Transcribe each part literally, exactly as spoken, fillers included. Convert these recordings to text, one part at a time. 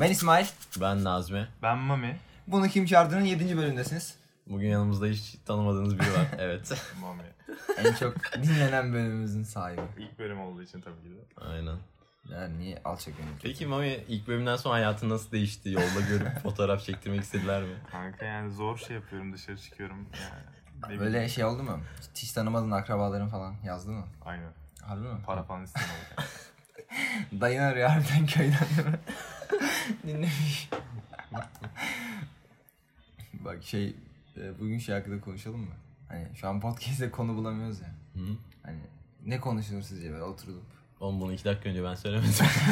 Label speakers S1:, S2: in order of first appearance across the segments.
S1: Ben İsmail.
S2: Ben Nazmi.
S3: Ben Mami.
S1: Bunu Kim Çağırdı'nın yedinci bölümündesiniz.
S2: Bugün yanımızda hiç tanımadığınız biri var. Evet.
S3: Mami.
S1: En çok dinlenen bölümümüzün sahibi.
S3: İlk bölüm olduğu için tabii ki de.
S2: Aynen.
S1: Yani niye alçak gönüllü?
S2: Peki Mami, ilk bölümden sonra hayatın nasıl değişti? Yolda görüp fotoğraf çektirmek istediler mi?
S3: Kanka yani zor şey yapıyorum, dışarı çıkıyorum. Yani,
S1: Böyle şey oldu mu? Hiç tanımadığın akrabaların falan yazdı mı?
S3: Aynen.
S1: Harbi mi?
S3: Para falan istemiyorum.
S1: Dayın arıyor harbiden köyden değil mi? Dinlemiş. Bak şey, bugün şey hakkında konuşalım mı? Hani şu an podcast'te konu bulamıyoruz ya.
S2: Hı?
S1: Hani ne konuşulur sizce böyle oturulup?
S2: Oğlum bunu iki dakika önce ben söylemedim.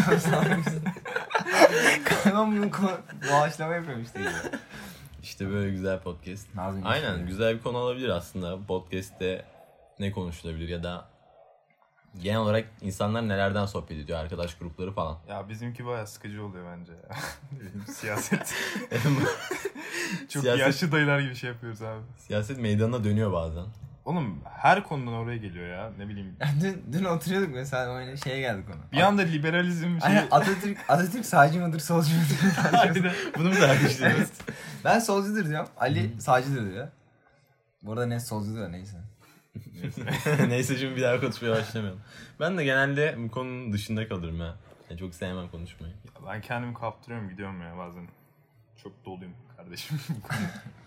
S1: Ben bunu konu, doğaçlama yapıyorum işte.
S2: İşte böyle güzel podcast.
S1: Nazım
S2: Aynen,
S1: işte.
S2: güzel bir konu olabilir aslında. Podcast'te ne konuşulabilir ya da genel olarak insanlar nelerden sohbet ediyor, arkadaş grupları falan.
S3: Ya bizimki bayağı sıkıcı oluyor bence ya. Siyaset. Çok
S2: Siyaset-
S3: yaşlı dayılar gibi şey yapıyoruz abi.
S2: Siyaset meydanına dönüyor bazen.
S3: Oğlum her konudan oraya geliyor ya, ne bileyim.
S1: Yani dün, dün oturuyorduk mesela öyle şeye geldik ona.
S3: Bir anda liberalizm şey...
S1: Aynen, Atatürk, Atatürk sağcı mıdır solcu mudur?
S3: Harbiden.
S2: Bunu mu tartıştınız?
S1: Ben solcudur diyorum. Ali sağcıdır diyor. Bu arada ne solcudur da neyse.
S2: Neyse, şimdi bir daha konuşmaya başlamayalım. Ben de genelde bu konunun dışında kalırım ya. Yani çok sevmem konuşmayı.
S3: Ben kendimi kaptırıyorum, gidiyorum ya bazen. Çok doluyum kardeşim bu konuda.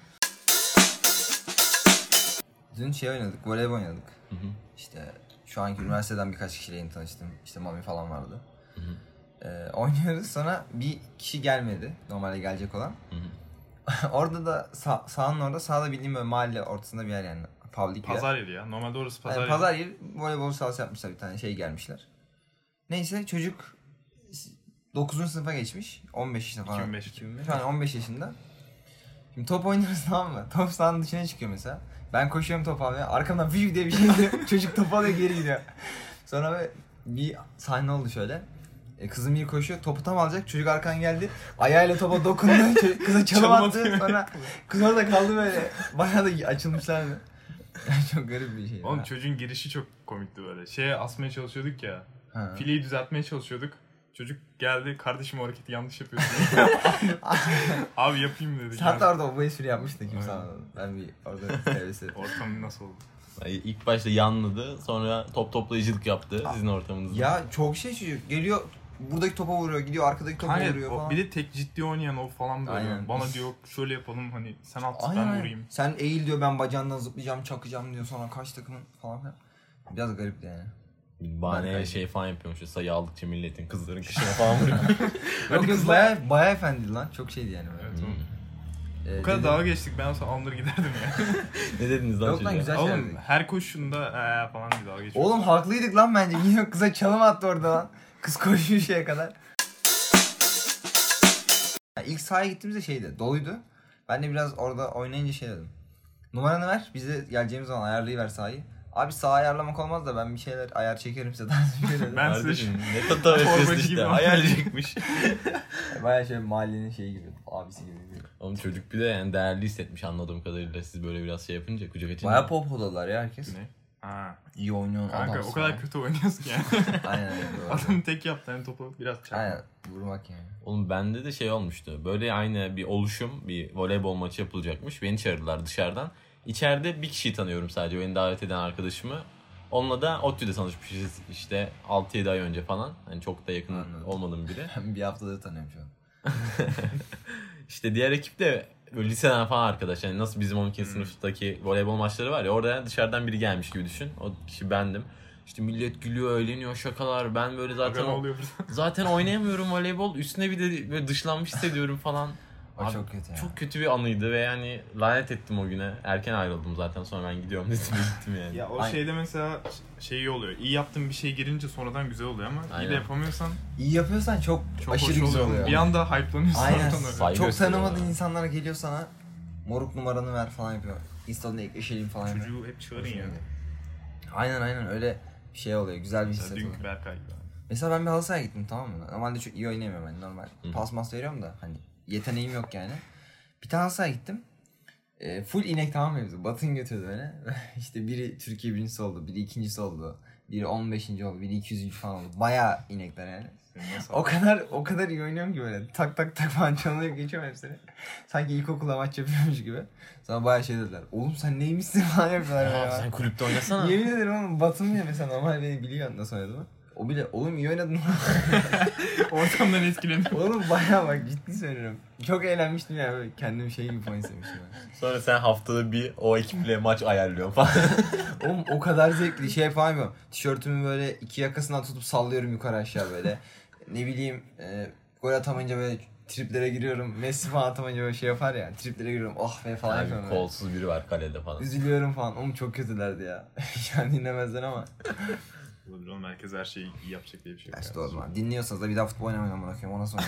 S1: Dün şey oynadık, voleybol oynadık.
S2: Hı hı.
S1: İşte şu anki üniversiteden birkaç kişiyle yeni tanıştım. İşte Mami falan vardı.
S2: Hı hı.
S1: Ee, oynuyoruz, sonra bir kişi gelmedi. Normalde gelecek olan.
S2: Hı hı.
S1: Orada da sağ, sahanın orada, sağda bildiğim böyle mahalle ortasında bir yer yani. Public bir yer.
S3: Pazar yeri ya. Normalde orası pazar
S1: Yani
S3: yeri.
S1: pazar yeri, voleybol sahası yapmışlar, bir tane şey gelmişler. Neyse çocuk dokuzuncu sınıfa geçmiş. on beş işte falan.
S3: iki bin beş.
S1: iki bin beş. Yani on beş yaşında. Şimdi top oynuyoruz, tamam mı? Top sahanın dışına çıkıyor mesela. Ben koşuyorum top almaya. Arkamdan viv diye bir şey diyor. Çocuk top alıyor, geri gidiyor. Sonra böyle bir sahne oldu şöyle. E, kızım iyi koşuyor. Topu tam alacak. Çocuk arkan geldi. Ayağıyla topa dokundu. Çocuk, kıza çalım attı. Sonra kız orada kaldı böyle. Bayağı da açılmışlardı. Çok garip bir şey.
S3: Oğlum
S1: ya.
S3: çocuğun girişi çok komikti böyle. Şeye asmaya çalışıyorduk ya.
S1: Ha.
S3: Fileyi düzeltmeye çalışıyorduk. Çocuk geldi, kardeşim o hareketi yanlış yapıyorsun. Abi yapayım dedi.
S1: Hatta orada bu espri yapmıştı, kimse
S3: Aynen.
S1: anlamadı. Ben bir orada hevesi.
S3: Ortam nasıl oldu?
S2: Yani ilk başta yanladı, sonra top toplayıcılık yaptı sizin ortamınızda.
S1: Ya çok şey çocuk. Geliyor, buradaki topa vuruyor, gidiyor arkadaki topa
S3: Hani
S1: vuruyor
S3: o-
S1: falan.
S3: bir de tek ciddi oynayan o falan böyle.
S1: Aynen.
S3: Bana diyor şöyle yapalım, hani sen at
S1: Aynen,
S3: ben
S1: aynen.
S3: vurayım.
S1: Sen eğil diyor, ben bacağından zıplayacağım, çakacağım diyor, sonra kaç takımın falan filan. Biraz garipti yani.
S2: Bahaneye
S1: Ben-
S2: şey falan yapıyormuş. Sayı aldıkça milletin, kızların kışına falan vuruyor.
S1: Yok yok, baya, baya efendiydi lan, çok şeydi yani. Böyle.
S3: Evet, oğlum.
S1: Ee,
S3: Bu kadar
S1: dedim-
S3: dalga geçtik, ben olsa alınır giderdim ya.
S2: Ne dediniz lan
S1: Yok lan,
S2: çocuğa?
S1: güzel
S3: Oğlum
S1: şeylerdi.
S3: her koşunda ee falan diye dalga geçiyor.
S1: Oğlum haklıydık lan bence. Yine kıza çalım attı orada lan. Kız koşuyor şeye kadar. Yani ilk sahaya gittiğimizde şeydi, doluydu. Ben de biraz orada oynayınca şey dedim. Numaranı ver, bize geleceğimiz zaman ayarlayıver sahayı. Abi saha ayarlamak olmaz da ben bir şeyler ayar çekerim size tarzı bir şey dedim.
S3: Ben size
S2: Kardeşim,
S3: şu-
S2: ne tata
S3: Torbacı
S2: öfkesi
S3: gibi
S2: işte.
S3: ama.
S2: Hayalcikmiş.
S1: Baya şey, mahallenin şeyi gibi, abisi gibi.
S2: Oğlum çocuk bir de yani değerli hissetmiş anladığım kadarıyla, siz böyle biraz şey yapınca, kucak açınca.
S1: Baya pop oladılar ya herkes.
S3: Ne? Ha.
S1: İyi oynuyorsun,
S3: Kanka
S1: adamsın
S3: o kadar
S1: ya.
S3: kötü oynuyorsun yani.
S1: Aynen aynen. doğru.
S3: Adam tek yaptı hani topu biraz çarptı.
S1: Aynen, vurmak yani.
S2: Oğlum bende de şey olmuştu. Böyle aynı bir oluşum, bir voleybol maçı yapılacakmış. Beni çağırdılar dışarıdan. İçeride bir kişiyi tanıyorum sadece, beni davet eden arkadaşımı. Onunla da ODTÜ'de tanışmışız işte altı yedi ay önce falan. Hani çok da yakın
S1: Anladım.
S2: olmadığım biri.
S1: Ben bir haftadır tanıyorum şu an.
S2: İşte diğer ekip de böyle liseden falan arkadaş. Yani nasıl bizim on ikinci sınıftaki voleybol maçları var ya, orada dışarıdan biri gelmiş gibi düşün. O kişi bendim. İşte millet gülüyor, eğleniyor, şakalar. Ben böyle zaten
S3: Zaten oluyor burada.
S2: zaten oynayamıyorum voleybol. Üstüne bir de böyle dışlanmış hissediyorum falan.
S1: O
S2: Abi,
S1: çok kötü ya.
S2: Çok kötü bir anıydı ve yani lanet ettim o güne. Erken ayrıldım zaten, sonra ben gidiyorum dedim ve gittim yani.
S3: Ya o
S1: Aynen.
S3: şeyde mesela şey iyi oluyor. İyi yaptığın bir şey girince sonradan güzel oluyor ama iyi
S2: Aynen.
S3: de yapamıyorsan
S1: İyi yapıyorsan çok,
S3: çok
S1: aşırı
S3: hoş
S1: güzel
S3: oluyor.
S1: oluyor.
S3: Bir anda hype'lanıyorsun.
S1: Aynen.
S3: oradan öyle.
S2: Saygı
S1: Çok
S2: gösteriyor
S1: tanımadığın
S2: ya.
S1: insanlar geliyor sana, moruk numaranı ver falan yapıyor. Insta'dan ekleşelim falan yapıyor.
S3: Çocuğu hep çağırın ya.
S1: Aynen aynen, öyle bir şey oluyor. Güzel bir
S3: Mesela
S1: hissiyat oluyor.
S3: dünkü Berkay gibi.
S1: Mesela ben bir halı sahaya gittim, tamam mı? Normalde çok iyi oynayamıyorum hani, normal.
S2: Hı.
S1: Pas mas veriyorum da hani yeteneğim yok yani. Bir tane halı sahaya gittim. E, full inek, tamam mı bizim? Batın götürdü beni. İşte biri Türkiye birincisi oldu, biri ikincisi oldu. Biri on beşinci oldu, biri iki yüzüncü falan oldu. Bayağı inekler yani.
S3: Seni nasıl
S1: O kadar o kadar iyi oynuyorum ki böyle tak tak tak falan çalıyor geçiyorum hepsini. Sanki ilkokulda maç yapıyormuş gibi. Sonra bayağı şey dediler. Oğlum sen neymişsin falan yapıyorlar
S2: Aa,
S1: ya.
S2: sen kulüpte oynasana.
S1: Yemin ederim oğlum Batım bile mesela normal beni biliyor nasıl oynadığımı. O bile oğlum iyi oynadın.
S3: ortamdan etkileniyor.
S1: Oğlum bayağı bak ciddi söylüyorum. Çok eğlenmiştim ya böyle kendimi şey gibi falan hissetmiştim. Ben.
S2: Sonra sen haftada bir o ekiple maç ayarlıyorsun falan.
S1: Oğlum o kadar zevkli şey falan yapıyorum. Tişörtümü böyle iki yakasından tutup sallıyorum yukarı aşağı böyle. Ne bileyim e, gol atamayınca böyle triplere giriyorum. Messi falan atamayınca böyle şey yapar ya. Triplere giriyorum. Oh be falan yapıyorum.
S2: Yani
S1: böyle.
S2: kolsuz biri var kalede falan.
S1: Üzülüyorum falan. Oğlum çok kötülerdi ya. Yani dinlemezler ama.
S3: Olur oğlum, herkes her şeyi iyi yapacak diye bir şey yok.
S1: İşte o zaman. Dinliyorsanız da bir daha futbol oynamayın amına koyayım. Ona sonra.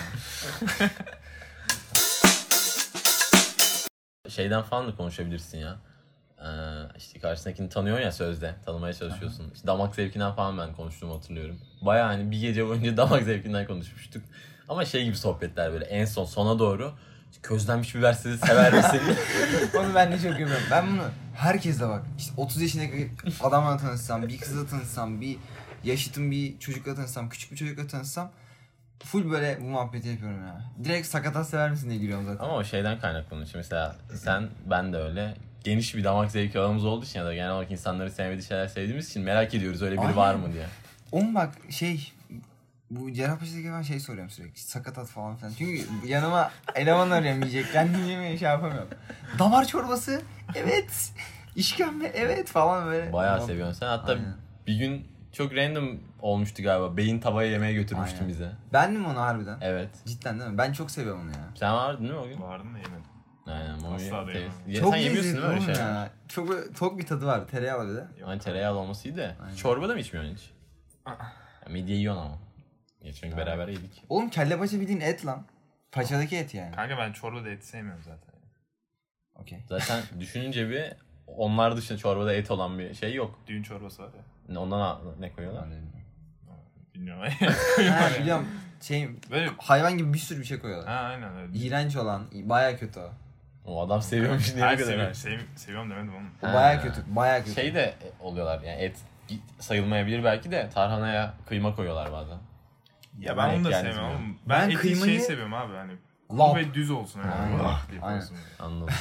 S2: Şeyden falan da konuşabilirsin ya. Ee, işte karşısındakini tanıyorsun ya sözde. Tanımaya çalışıyorsun. İşte damak zevkinden falan ben konuştuğumu hatırlıyorum. Baya hani bir gece boyunca damak zevkinden konuşmuştuk. Ama şey gibi sohbetler böyle en son sona doğru. Közlenmiş biber sizi sever misin?
S1: Onu ben de çok yapıyorum. Ben bunu herkesle bak. İşte otuz yaşındaki adamla tanışsam, bir kızla tanışsam, bir yaşıtım bir çocukla tanışsam, küçük bir çocukla tanışsam full böyle bu muhabbeti yapıyorum ya. Direkt sakatat sever misin diye giriyorum zaten.
S2: Ama o şeyden kaynaklanıyor. Şimdi mesela sen, ben de öyle. Geniş bir damak zevki alanımız olduğu için ya da genel olarak insanları sevmediği şeyler sevdiğimiz için merak ediyoruz öyle biri
S1: Aynen.
S2: var mı diye.
S1: Oğlum bak şey bu Cerrahpaşa'daki ben şey soruyorum sürekli. Sakatat falan filan. Çünkü yanıma eleman arıyorum yiyecek. Kendim yemeği şey yapamıyorum. Damar çorbası evet. İşkembe evet falan böyle.
S2: Bayağı
S1: Tamam.
S2: seviyorsun sen. Hatta
S1: Aynen.
S2: bir gün çok random olmuştu galiba. Beyin tavaya yemeğe götürmüştün
S1: Aynen.
S2: bize.
S1: Bendim onu harbiden.
S2: Evet.
S1: Cidden değil mi? Ben çok seviyorum onu ya.
S2: Sen vardın değil mi o gün?
S3: Vardım da yemedim.
S2: Aynen. O
S3: Asla
S2: gün-
S3: değmem.
S2: Ya
S1: Çok
S2: sen yemiyorsun değil mi öyle
S1: lezzetli
S2: şeyler?
S1: oğlum ya. Çok böyle tok bir tadı var. Tereyağlı bir de.
S2: Hani tereyağlı olması iyi de.
S1: Aynen.
S2: Çorba da mı içmiyorsun hiç?
S3: Aa.
S2: Ya midye yiyorsun ama. Geçen gün beraber yedik.
S1: Oğlum kelle paça bildiğin et lan. Paçadaki et yani.
S3: Kanka ben çorba da et sevmiyorum zaten.
S1: Okey.
S2: Zaten düşününce bir onlar dışında çorbada et olan bir şey yok.
S3: Düğün çorbası var ya.
S2: Ondan ne koyuyorlar?
S3: Bilmiyorum.
S1: Ha biliyorum. Şey
S3: Böyle
S1: hayvan gibi bir sürü bir şey koyuyorlar.
S3: ha aynen öyle.
S1: İğrenç olan, baya kötü o.
S2: O adam seviyormuş niye
S3: Hayır,
S2: bu kadar?
S3: seviyorum, sev, seviyorum demedim oğlum.
S1: O
S2: Ha.
S1: baya kötü, baya kötü.
S2: Şey de oluyorlar yani et sayılmayabilir belki de tarhanaya kıyma koyuyorlar bazen.
S3: Ya ben onu da
S2: Yani
S3: sevmiyorum
S2: bilmiyorum.
S3: oğlum. Ben,
S1: Ben
S3: eti
S1: kıymayı-
S3: şeyi seviyorum abi hani.
S1: Lap.
S3: Kuru ve düz olsun yani.
S1: Aynen.
S3: Lap diye
S1: Aynen.
S3: olsun.
S2: Anladım.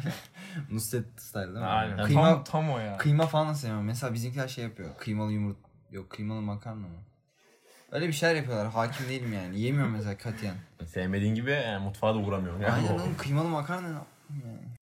S1: Nusret style değil mi?
S3: Aynen.
S1: Kıyma,
S3: Tam, tam o ya.
S1: kıyma falan da sevmiyorum. Mesela bizimkiler şey yapıyor. Kıymalı yumurta, yok kıymalı makarna mı? Öyle bir şeyler yapıyorlar. Hakim değilim yani. Yemiyorum mesela katiyen.
S2: Sevmediğin gibi yani mutfağa da uğramıyorum. Yani.
S1: Aynen oğlum kıymalı makarna ne yapayım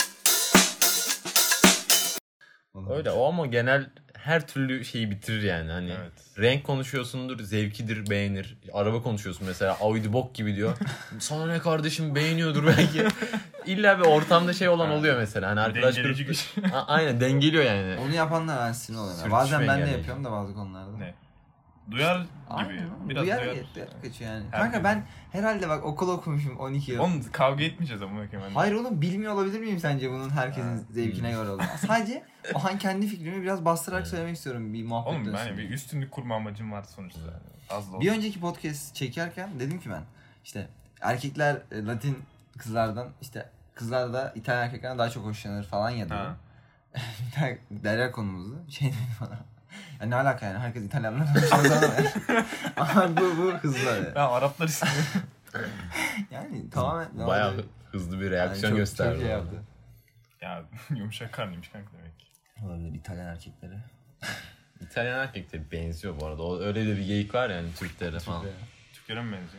S1: yani.
S2: Öyle o ama genel her türlü şeyi bitirir yani hani
S3: Evet.
S2: renk konuşuyorsundur, zevkidir, beğenir. Araba konuşuyorsun mesela Audi bok gibi diyor. Sana ne kardeşim beğeniyordur belki. İlla bir ortamda şey olan oluyor mesela. Hani arkadaş
S3: Dengeleyici
S2: grubu-
S3: güç.
S2: A- aynen dengeliyor yani.
S1: Onu yapanlar ben sinir oluyorum.
S2: Sürtüşme
S1: Bazen ben de
S2: engelleyici.
S1: yapıyorum da bazı konularda.
S3: Ne? Duyar gibi.
S1: Aynen.
S3: Biraz
S1: Duyar
S3: duyar.
S1: duyar kaçıyor yani.
S3: Her
S1: Kanka
S3: gün.
S1: ben herhalde bak okul okumuşum on iki yıl.
S3: Oğlum kavga etmeyeceğiz ama bakayım.
S1: Hayır oğlum bilmiyor olabilir miyim sence bunun herkesin zevkine göre olduğunu? Sadece o an kendi fikrimi biraz bastırarak söylemek istiyorum bir muhabbet
S3: Oğlum
S1: dönsün
S3: ben
S1: diye.
S3: bir üstünlük kurma amacım var sonuçta. Az da
S1: Bir
S3: olsa.
S1: önceki podcast çekerken dedim ki ben işte erkekler e, Latin kızlardan işte kızlar da İtalyan erkeklerden daha çok hoşlanır falan ya dedim.
S3: Ha.
S1: Bir tane derya konumuzdu. Şey dedi bana. Ya ne alaka yani herkes İtalyanlar hoşlanır ama ama bu bu kızlar yani.
S3: Ben Araplar istiyorum.
S1: Yani tamamen ne
S2: Bayağı
S1: oldu?
S2: hızlı bir
S1: Yani
S2: reaksiyon
S1: çok-
S2: gösterdi.
S1: Çok şey
S2: orada.
S1: yaptı.
S3: Ya yumuşak karnıymış kanka demek.
S1: Olabilir İtalyan erkekleri.
S2: İtalyan erkekleri benziyor bu arada. O öyle de bir geyik var yani Türklere falan.
S3: Türklere mi benziyor?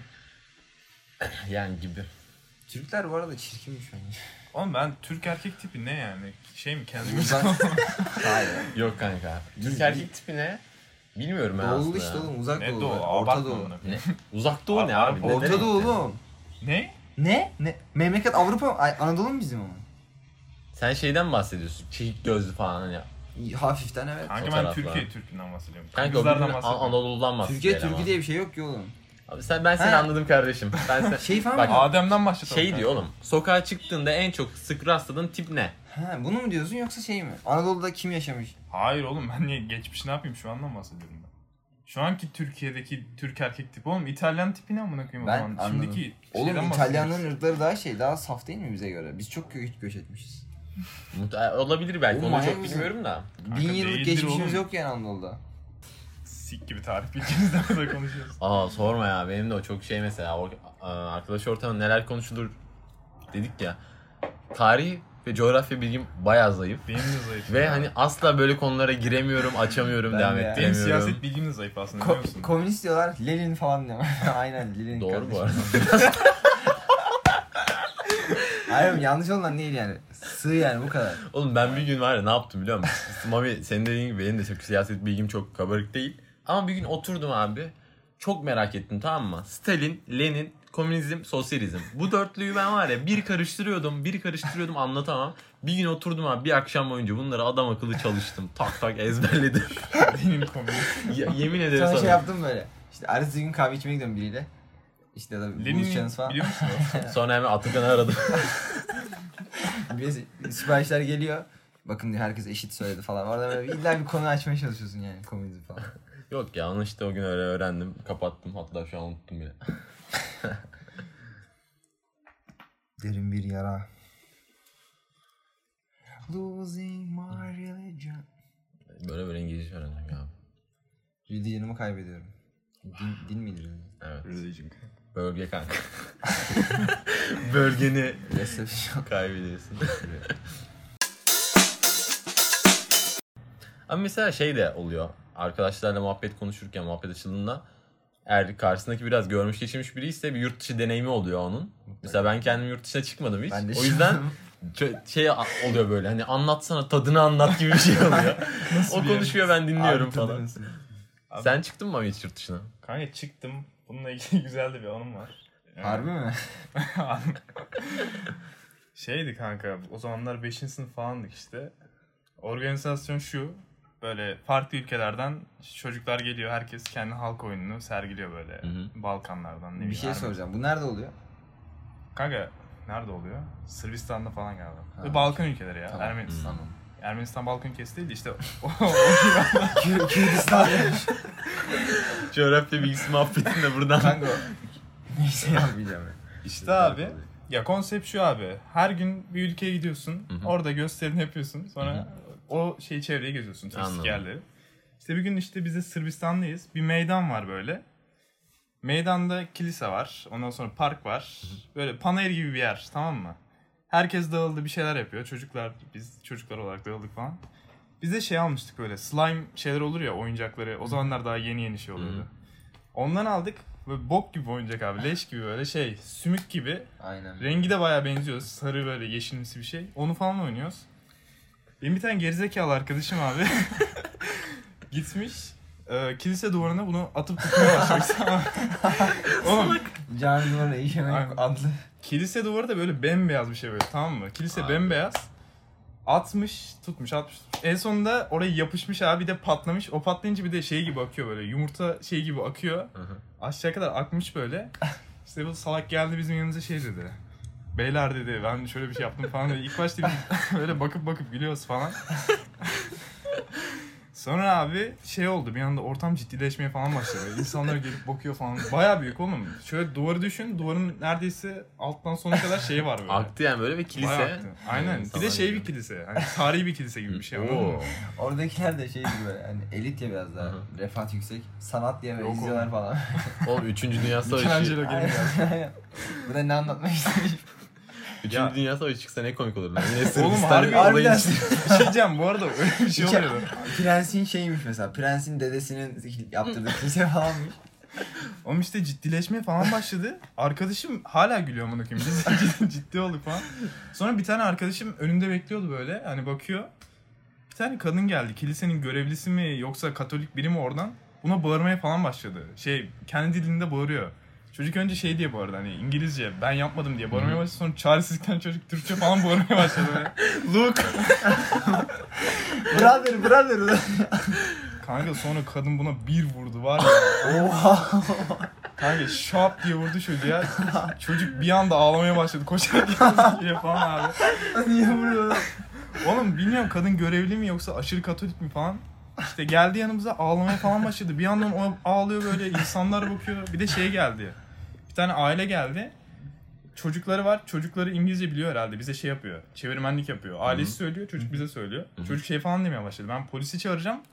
S2: Yani gibi.
S1: Türkler bu arada çirkinmiş bence.
S3: Oğlum ben Türk erkek tipi ne yani? Şey mi kendimi
S1: Uzak. Hayır.
S2: Yok kanka. Türk
S1: Biz-
S2: erkek tipi ne? Bilmiyorum ben
S1: Doğulu
S2: aslında.
S1: işte oğlum uzak
S3: Ne
S1: doğu.
S3: doğu?
S1: Orta
S3: Abartma
S1: doğu.
S3: bunu.
S2: Ne? Uzak doğu ne
S3: Ar-
S2: abi?
S3: Arpa-
S2: Neden
S1: Orta doğu
S2: gitti?
S1: oğlum.
S3: Ne?
S1: Ne? Ne? Memleket Avrupa mı? Ay, Anadolu mu bizim ama?
S2: Sen şeyden bahsediyorsun. Çekik gözlü falan hani.
S1: Hafiften evet.
S3: Kanka
S2: O
S3: ben
S2: taraflar.
S3: Türkiye Türk'ünden bahsediyorum.
S2: Kanka o
S3: Kırgızlardan
S2: bildiğin An-
S3: bahsediyorum.
S2: Anadolu'dan bahsediyor.
S1: Türkiye
S2: eleman.
S1: Türkiye diye bir şey yok ki oğlum.
S2: Abi sen ben seni
S1: Ha.
S2: anladım kardeşim. Ben sen
S1: Şey falan
S2: Bak,
S1: mı?
S3: Adem'den başlatalım.
S2: şey
S3: kanka.
S2: diyor oğlum. Sokağa çıktığında en çok sık rastladığın tip ne?
S1: Ha, bunu mu diyorsun yoksa şey mi? Anadolu'da kim yaşamış?
S3: Hayır oğlum ben niye geçmiş ne yapayım şu andan bahsediyorum ben. Şu anki Türkiye'deki Türk erkek tipi oğlum İtalyan tipi ne amına koyayım
S1: Ben
S3: o zaman.
S1: anladım.
S3: Şimdiki
S1: Oğlum
S3: şeyden
S1: İtalyanların
S3: bahsediyoruz.
S1: ırkları daha şey, daha saf değil mi bize göre? Biz çok göç, göç etmişiz.
S2: Mut- Olabilir belki.
S1: Oğlum
S2: Onu
S1: manyak
S2: çok
S1: mısın?
S2: bilmiyorum da.
S1: Bin yıllık
S3: değildir
S1: geçmişimiz
S3: oğlum.
S1: yok yani Anadolu'da.
S3: Sik gibi tarih bilginizden de konuşuyoruz.
S2: Aa sorma ya, benim de o çok şey mesela or- arkadaş ortamında neler konuşulur dedik ya. Tarih ve coğrafya bilgim bayağı zayıf.
S3: Benim de zayıf.
S2: Ve
S3: ya.
S2: hani asla böyle konulara giremiyorum, açamıyorum,
S1: Ben
S2: devam
S1: de ya.
S3: Benim
S2: ettiremiyorum.
S3: siyaset bilgim de zayıf aslında biliyor
S1: Ko-
S3: musun?
S1: komünist diyorlar. Lenin falan diyor. Aynen Lenin
S2: Doğru bu
S1: kardeşim.
S2: arada.
S1: Hayır yanlış olan değil yani. Sığ yani bu kadar.
S2: Oğlum ben bir gün var ya ne yaptım biliyor musun? Mami senin dediğin gibi benim de çok siyaset bilgim çok kabarık değil. Ama bir gün oturdum abi. Çok merak ettim, tamam mı? Stalin, Lenin, komünizm, sosyalizm. Bu dörtlüyü ben var ya bir karıştırıyordum, bir karıştırıyordum anlatamam. Bir gün oturdum abi bir akşam boyunca bunları adam akıllı çalıştım. Tak tak ezberledim.
S3: Benim komünist.
S2: Ya, yemin ederim
S1: Sonra
S2: sana.
S1: şey yaptım böyle. İşte ertesi gün kahve içmeye gidiyorum biriyle. İşte da
S3: Lenin'i
S1: buluşacağınız falan.
S3: biliyor musun?
S2: Sonra hemen Atakan'ı aradım.
S1: Bir siparişler geliyor. Bakın diyor herkes eşit söyledi falan. Orada böyle illa bir konu açmaya çalışıyorsun yani komünizm falan.
S2: Yok ya onu işte o gün öyle öğrendim. Kapattım, hatta şu an unuttum bile.
S1: Derin bir yara. Losing my religion.
S2: Böyle böyle İngilizce öğrendim ya.
S1: Religion'ımı kaybediyorum. Din, din midir? religion?
S2: Evet.
S3: Religion.
S2: Bölge kanka. Bölgeni
S1: Resepsiyon.
S2: kaybediyorsun. Ama mesela şey de oluyor. Arkadaşlarla muhabbet konuşurken, muhabbet açıldığında eğer karşısındaki biraz görmüş geçirmiş biri ise bir yurt dışı deneyimi oluyor onun. Mesela ben kendim yurt dışına çıkmadım hiç.
S1: Ben de
S2: O yüzden çö- şey oluyor böyle hani anlatsana, tadını anlat gibi bir şey oluyor. o
S3: bir
S2: konuşuyor ben dinliyorum
S1: Abi
S2: falan.
S1: tadınız.
S3: Abi-
S2: Sen çıktın mı hiç yurt dışına?
S3: Kanka çıktım. Bununla ilgili güzel de bir anım var. Yani-
S1: Harbi mi?
S3: Şeydi kanka, o zamanlar beşinci sınıf falandık işte. Organizasyon şu, böyle farklı ülkelerden çocuklar geliyor, herkes kendi halk oyununu sergiliyor böyle.
S2: Hı hı.
S3: Balkanlardan. ne
S1: Bir
S3: bileyim,
S1: şey
S3: Ermenistan.
S1: soracağım. Bu nerede oluyor?
S3: Kanka nerede oluyor? Sırbistan'da falan galiba.
S1: Ha,
S3: Ve Balkan ülkeleri ya,
S1: Tamam.
S3: Ermenistan.
S1: Tamam.
S3: Ermenistan Balkan ülkesi değil de işte o,
S1: Kür- Kürdistan.
S2: Coğrafya bilgisi muhabbetinde buradan.
S1: Kanka o. Neyse yapmayacağım ya.
S3: İşte abi, ya konsept şu abi. Her gün bir ülkeye gidiyorsun.
S2: Hı hı.
S3: Orada gösterini yapıyorsun. Sonra
S2: Hı hı.
S3: o şeyi çevreyi geziyorsun. Turistik
S2: Anladım.
S3: yerleri. İşte bir gün işte biz de Sırbistan'dayız. Bir meydan var böyle. Meydanda kilise var. Ondan sonra park var. Böyle panayır gibi bir yer, tamam mı? Herkes dağıldı, bir şeyler yapıyor. Çocuklar, biz çocuklar olarak dağıldık falan. Biz de şey almıştık böyle. Slime şeyler olur ya, oyuncakları. O zamanlar daha yeni yeni şey oluyordu.
S2: Hı hı.
S3: Ondan aldık. Böyle bok gibi oyuncak abi. Leş gibi böyle şey. Sümük gibi.
S1: Aynen.
S3: Rengi de bayağı benziyor. Sarı böyle yeşilimsi bir şey. Onu falan oynuyoruz. Benim bir tane gerizekalı arkadaşım abi gitmiş e, kilise duvarına bunu atıp tutmaya başlamış. Oğlum
S1: Cami duvarına işemek
S3: Aynen.
S1: adlı.
S3: kilise duvarı da böyle bembeyaz bir şey böyle, tamam mı? Kilise
S2: Abi.
S3: bembeyaz. Atmış, tutmuş, atmış. En sonunda orayı yapışmış abi, bir de patlamış. O patlayınca bir de şey gibi akıyor böyle. Yumurta şey gibi akıyor.
S2: Hı hı.
S3: Aşağı kadar akmış böyle. İşte bu salak geldi bizim yanımıza şey dedi. Beyler dedi, ben şöyle bir şey yaptım falan dedi. İlk başta biz böyle bakıp bakıp gülüyoruz falan. Sonra abi şey oldu, bir anda ortam ciddileşmeye falan başladı. İnsanlar gelip bakıyor falan. Bayağı büyük oğlum. Şöyle duvarı düşün, duvarın neredeyse alttan sona kadar şeyi var böyle.
S2: Aktı yani böyle bir kilise.
S3: Bayağı aktı. Aynen. Bir de
S2: İnsanlar
S3: şey bir
S2: geliyor.
S3: kilise. Hani tarihi bir kilise gibi bir şey, anladın
S2: Oo.
S3: mı?
S1: Oradakiler de şey gibi böyle hani elit ya biraz daha.
S2: Hı hı.
S1: Refah yüksek. Sanat diye böyle
S3: Yok
S1: izliyorlar
S3: oğlum.
S1: falan.
S2: Oğlum üçüncü Dünya Savaşı.
S3: Michelangelo gelin geldi.
S1: Aynen. Bu da ne anlatmak istemiş?
S2: üçüncü
S3: Ya.
S2: Dünya Savaşı çıksa ne komik olur lan. Yine
S3: Oğlum
S2: Sırbistan'ın
S3: harbi-
S2: olayı
S1: harbiden.
S2: için.
S3: Bir şey diyeceğim, bu arada öyle bir şey
S1: İki-
S3: oluyordu.
S1: Prensin şeymiş mesela. Prensin dedesinin yaptırdığı kilise falanmış.
S3: Oğlum işte ciddileşmeye falan başladı. Arkadaşım hala gülüyor amına koyayım. Biz ciddi, ciddi olduk falan. Sonra bir tane arkadaşım önümde bekliyordu böyle. Hani bakıyor. Bir tane kadın geldi. Kilisenin görevlisi mi yoksa Katolik biri mi oradan? Buna bağırmaya falan başladı. Şey, kendi dilinde bağırıyor. Çocuk önce şey diye bağırdı, hani İngilizce ben yapmadım diye bağırmaya başladı. Sonra çaresizlikten çocuk Türkçe falan bağırmaya başladı böyle.
S2: Luke.
S1: Brother brother.
S3: Kanka sonra kadın buna bir vurdu var ya.
S1: Oha.
S3: Kanka şap diye vurdu çocuğa. Çocuk bir anda ağlamaya başladı. Koşarak gidiyor falan abi.
S1: Niye vuruyor?
S3: Oğlum bilmiyorum kadın görevli mi yoksa aşırı Katolik mi falan. İşte geldi yanımıza ağlamaya falan başladı. Bir yandan o ağlıyor böyle, insanlar bakıyor. Bir de şey geldi. Bir tane aile geldi. Çocukları var. Çocukları İngilizce biliyor herhalde. Bize şey yapıyor. Çevirmenlik yapıyor. Ailesi
S2: Hı-hı.
S3: söylüyor. Çocuk bize söylüyor.
S2: Hı-hı.
S3: Çocuk şey falan demeye başladı. Ben polisi çağıracağım.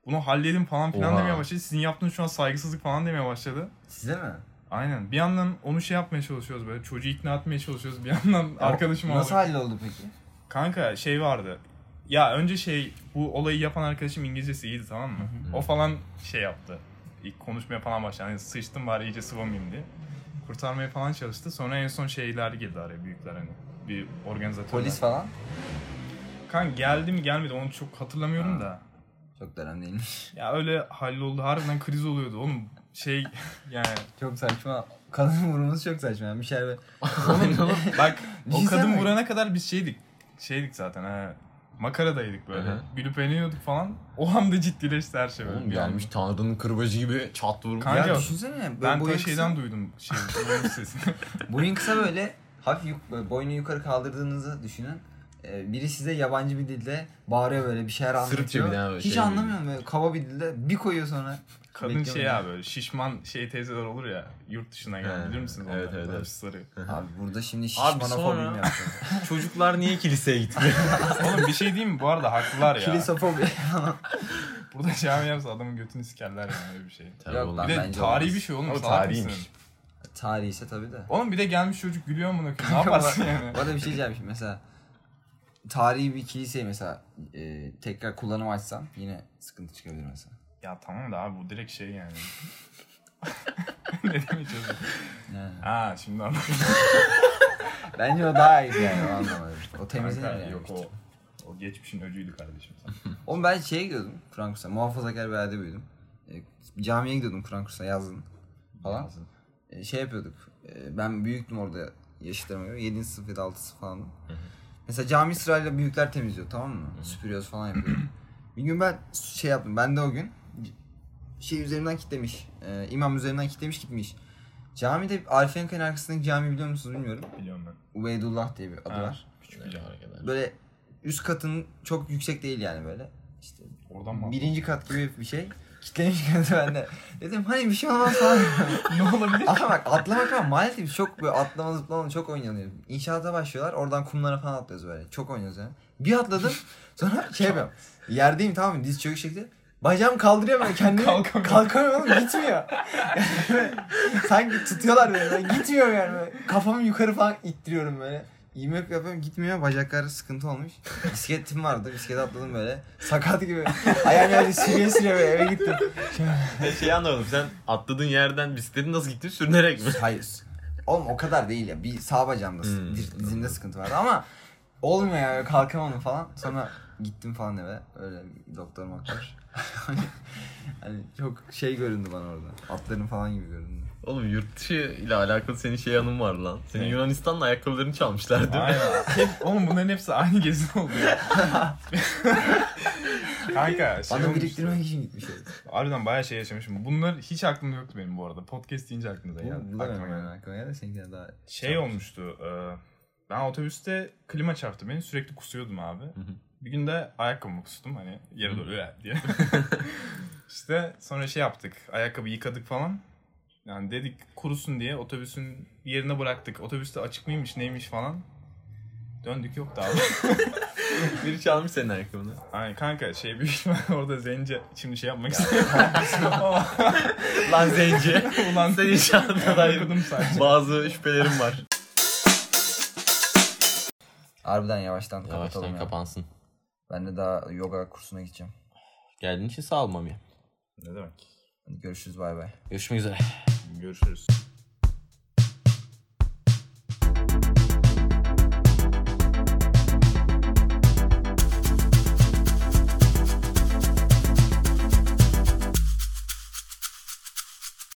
S3: Bunu halledin falan filan
S2: Oha.
S3: demeye başladı. Sizin yaptığınız şu an saygısızlık falan demeye başladı.
S1: Size mi?
S3: Aynen. Bir yandan onu şey yapmaya çalışıyoruz böyle. Çocuğu ikna etmeye çalışıyoruz. Bir yandan
S1: Ya,
S3: arkadaşım
S1: nasıl
S3: aldı.
S1: halloldu peki?
S3: Kanka şey vardı. Ya önce şey bu olayı yapan arkadaşım İngilizcesi iyiydi, tamam mı?
S2: Hı hı.
S3: O falan şey yaptı. İlk konuşmaya falan başladı. Hani sıçtım bari iyice sıvamayayım diye. Kurtarmaya falan çalıştı. Sonra en son şeyler girdi araya, büyükler hani. Bir organizatörler.
S1: Polis falan?
S3: Kanka geldi mi gelmedi onu çok hatırlamıyorum da.
S1: Çok da önemli değilmiş.
S3: Ya öyle halloldu. Harbiden kriz oluyordu oğlum. Şey yani.
S1: Çok saçma. Kadın vurması çok saçma. Yani bir şey be.
S3: Bak o
S1: Düşünsene.
S3: kadın vurana kadar biz şeydik. Şeydik zaten ha. Makaradaydık böyle.
S2: Hı hı.
S3: Gülüp eğleniyorduk falan. O anda ciddileşti her şey böyle.
S2: Oğlum
S3: bir
S2: gelmiş
S3: anda.
S2: Tanrı'nın kırbacı gibi çat vurmuş.
S3: Kanka,
S1: Ya düşünsene. Böyle
S3: Ben
S1: boyun
S3: ta şeyden
S1: kısa,
S3: duydum şey, boyun sesini.
S1: boyun kısa böyle hafif yuk, böyle boynu yukarı kaldırdığınızı düşünün. Ee, biri size yabancı bir dilde bağırıyor böyle bir şeyler
S2: Sırpça
S1: anlatıyor.
S2: bir daha böyle
S1: Hiç
S2: şey
S1: anlamıyorum böyle kaba bir dilde bir koyuyor sonra.
S3: Kadın
S1: Bekliyorum
S3: şey
S1: ya.
S3: ya böyle şişman şey teyzeler olur ya yurt dışına gelen,
S2: He,
S3: bilir misiniz
S2: evet,
S3: onları?
S2: evet,
S3: Böyle
S2: evet.
S3: sarı.
S1: Abi burada şimdi
S2: Abi
S1: şişmanofobi
S2: sonra-
S1: mi yapacağız?
S2: Çocuklar niye kiliseye gitmiyor?
S3: Oğlum bir şey diyeyim mi? Bu arada haklılar ya.
S1: Kilisofobi.
S3: Burada cami yapsa adamın götünü sikerler yani öyle bir şey.
S2: Tabii
S1: Yok
S2: oğlum.
S1: lan,
S3: Bir de
S1: bence
S3: tarihi
S1: olmaz.
S3: bir şey oğlum.
S2: O
S3: salak
S2: tarihiymiş.
S3: mısın?
S1: Tarihi ise tabii de.
S3: Oğlum bir de gelmiş çocuk gülüyor amına koyayım. Ne yaparsın yani?
S1: Bu arada bir şey diyeceğim şimdi mesela. Tarihi bir kiliseyi mesela e, tekrar kullanım açsam yine sıkıntı çıkabilir mesela.
S3: Ya tamam da abi bu direkt şey yani. Ne demek çocuk?
S1: Yani.
S3: Ha şimdi anladım.
S1: Bence o daha iyi yani o anlamda. O temizlenir
S3: Kanka,
S1: yani.
S3: yok o. O geçmişin öcüydü kardeşim sen.
S1: Oğlum ben şeye gidiyordum Frankfurt'a. Muhafazakar bir yerde büyüdüm. E, camiye gidiyordum Frankfurt'a yazın falan. E, şey yapıyorduk. E, ben büyüktüm orada yaşıtlarıma göre. yedinci sınıf ya da altıncı sınıf falandım. Mesela cami sırayla büyükler temizliyor, tamam mı? Süpürüyoruz falan yapıyor. Bir gün ben şey yaptım. Ben de o gün şey üzerinden kitlemiş. E, imam üzerinden kitlemiş gitmiş. Camide Arife'nin kayın arkasındaki cami biliyor musunuz bilmiyorum.
S3: Biliyorum ben.
S1: Ubeydullah diye bir adı
S3: Ha.
S1: var.
S2: Küçük bir hareketler.
S1: Böyle üst katın çok yüksek değil yani böyle. İşte
S3: Oradan mı?
S1: birinci kat gibi bir şey. Kitlemiş geldi bende. Dedim hani bir şey olmaz falan.
S3: Ne olabilir?
S1: Ama bak atlamak var. Maalesef çok böyle atlama zıplama çok oynanıyor. İnşaata başlıyorlar. Oradan kumlara falan atlıyoruz böyle. Çok oynuyoruz yani. Bir atladım. Sonra şey yapıyorum. Yerdeyim, tamam mı? Diz çökük şekilde. Bacağım kaldırıyor böyle kendimi.
S3: Kalkamıyorum.
S1: Kalkamıyorum oğlum, gitmiyor. Yani böyle, sanki tutuyorlar beni. Ben gitmiyor yani böyle. Kafamı yukarı falan ittiriyorum böyle. İğmek yapıyorum, gitmiyor. Bacaklar sıkıntı olmuş. Bisikletim vardı. Bisiklete atladım böyle. Sakat gibi. Ayağım yerde sürüye sürüye böyle eve gittim.
S2: Ben şeyi anlamadım. Sen atladığın yerden bisikletin nasıl gitti? Sürünerek mi?
S1: Hayır. Oğlum o kadar değil ya. Bir sağ bacağımda,
S2: Hmm.
S1: diz- dizimde sıkıntı vardı ama olmuyor ya, kalkamadım falan. Sonra gittim falan eve. Öyle bir doktor maktor. hani, hani çok şey göründü bana orada. Atların falan gibi göründü.
S2: Oğlum yurt dışı ile alakalı senin şey anın var lan. Senin
S3: Ne?
S2: Yunanistan'la ayakkabılarını çalmışlar değil mi?
S3: Aynen. Hep, oğlum bunların hepsi aynı gezi oldu ya. Kanka şey
S1: Bana
S3: olmuştu.
S1: biriktirmek için gitmiş öyle.
S3: Harbiden bayağı şey yaşamışım. Bunlar hiç aklımda yoktu benim bu arada. Podcast deyince aklınıza geldi.
S1: Bu da
S3: Aklıma
S1: benim
S3: geldi.
S1: aklıma geldi. Seninkiler daha...
S3: Şey olmuştu. E, ben otobüste klima çarptı beni. Sürekli kusuyordum abi. Bir gün de ayakkabımı kustum hani yere doğru öyle diye. İşte sonra şey yaptık. Ayakkabı yıkadık falan. Yani dedik kurusun diye otobüsün yerine bıraktık. Otobüste açık mıymış neymiş falan. Döndük yoktu abi.
S2: Biri çalmış senin ayakkabını.
S3: Ay kanka şey büyük ihtimal orada zence şimdi şey yapmak istedim. Ama
S2: Lan zenci.
S3: ulan
S2: Senin şu anda dair
S3: okudum sadece.
S2: bazı şüphelerim var.
S1: Harbiden yavaştan kapatalım
S2: Yavaştan
S1: ya.
S2: kapansın.
S1: Ben de daha yoga kursuna gideceğim.
S2: Geldiğin için sağ ol Mami.
S3: Ne demek?
S1: Hadi görüşürüz, bay bay.
S2: Görüşmek üzere.
S3: Görüşürüz.